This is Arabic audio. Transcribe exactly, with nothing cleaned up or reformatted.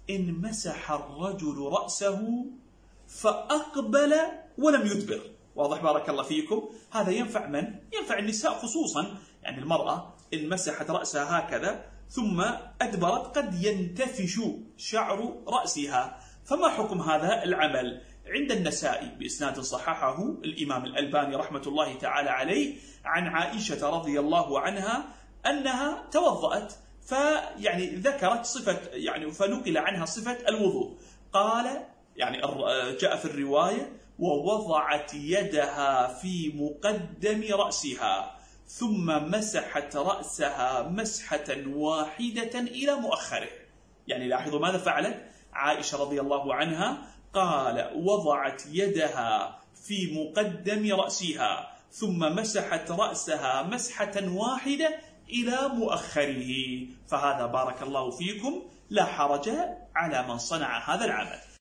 إن مسح الرجل رأسه فأقبل ولم يدبر. واضح بارك الله فيكم؟ هذا ينفع من؟ ينفع النساء خصوصا، يعني المرأة إن مسحت رأسها هكذا ثم أدبرت قد ينتفش شعر رأسها، فما حكم هذا العمل؟ عند النسائي بإسناد صححه الإمام الألباني رحمة الله تعالى عليه عن عائشة رضي الله عنها أنها توضأت، فيعني ذكرت صفة يعني فنقل عنها صفة الوضوء، قال يعني جاء في الرواية ووضعت يدها في مقدم رأسها ثم مسحت رأسها مسحة واحدة إلى مؤخره. يعني لاحظوا ماذا فعلت عائشة رضي الله عنها، قال وضعت يدها في مقدم رأسها ثم مسحت رأسها مسحة واحدة إلى مؤخره، فهذا بارك الله فيكم لا حرج على من صنع هذا العمل.